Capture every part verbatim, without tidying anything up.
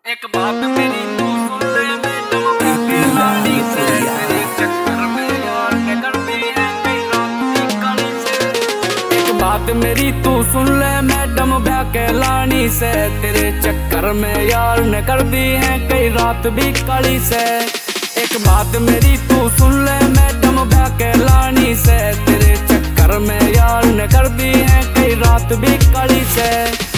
एक बात मेरी तू सुन ले, मैं तुम के लाड़ी से तेरे चक्कर में यार निकलती है कई रात की कली से। एक बात मेरी तू सुन ले, मैडम ब्याह के लानी से तेरे चक्कर में यार निकलती है कई रात भी कली से। एक बात मेरी तू सुन ले, मैडम ब्याह के लानी से तेरे चक्कर में यार निकलती है कई रात भी कली से।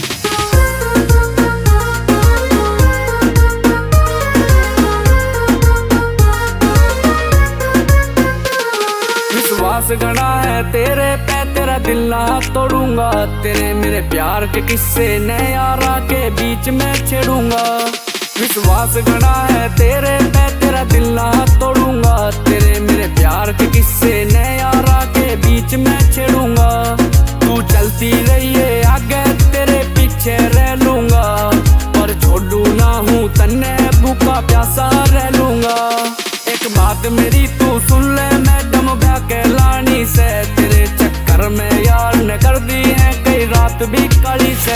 विश्वास गड़ा है तेरे पे, तेरा दिल ना तोड़ूंगा, तेरे मेरे प्यार के किस्से नए यारा के बीच में छेड़ूंगा। विश्वास गड़ा है तेरे पे, तेरा दिल ना तोड़ूंगा, तेरे मेरे प्यार के किस्से नए यारा के बीच में छेड़ूंगा। तू चलती रहिए आगे, तेरे पीछे रह लूंगा, पर छोड़ू ना हूँ तन्ने, भूखा प्यासा रह लूंगा। एक बात मेरी तू सुन ले, मैडम ब्याह के लानी से तेरे चक्कर में यार निकलती है कई रात भी कली से।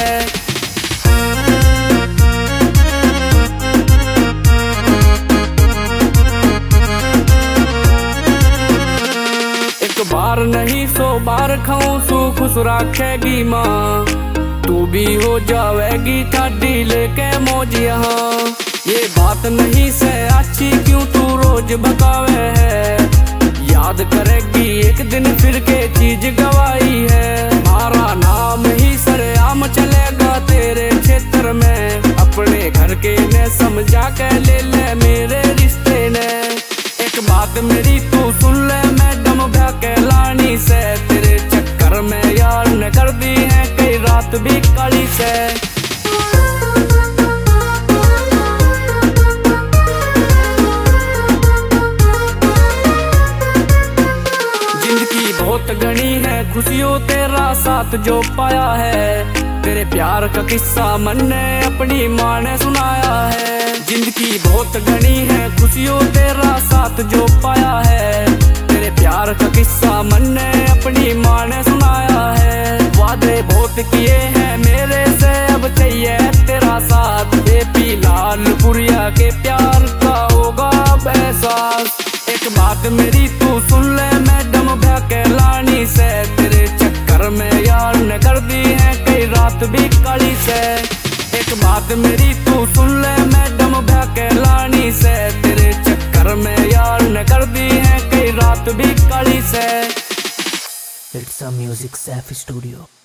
एक बार नहीं सौ बार खाऊं सू खुश रखेगी माँ, तू भी हो जावेगी ठाडी लेके मौज यहाँ। ये बात नहीं से अच्छी क्यों तू रोज भगावे है, याद करेगी एक दिन फिर के चीज गवाई है। मारा नाम ही सरेआम चलेगा तेरे क्षेत्र में, अपने घर के ने समझा के ले ले मेरे रिश्ते ने। एक बात मेरी तू सुन ले, मैडम ब्याह के लानी से तेरे चक्कर में यार निकलती है कई रात भी कली से। बहुत घनी है खुशियों तेरा साथ जो पाया है, तेरे प्यार का किस्सा मन ने अपनी माँ ने सुनाया है। जिंदगी बहुत घनी है खुशियों तेरा साथ जो पाया है, तेरे प्यार का किस्सा मन ने अपनी माँ ने सुनाया है। वादे बहुत किए हैं मेरे से, अब चाहिए तेरा साथ, बेपी लाल पुरिया के प्यार का होगा अब एहसास। एक बात मेरी तू सुन ले, मैडम ब्याह के लानी से तेरे चक्कर में यार निकलती है कई रात भी कली से। एक बात मेरी तू सुन ले, मैडम ब्याह के लानी से तेरे चक्कर में यार निकलती है कई रात भी कली से। It's a music safe studio.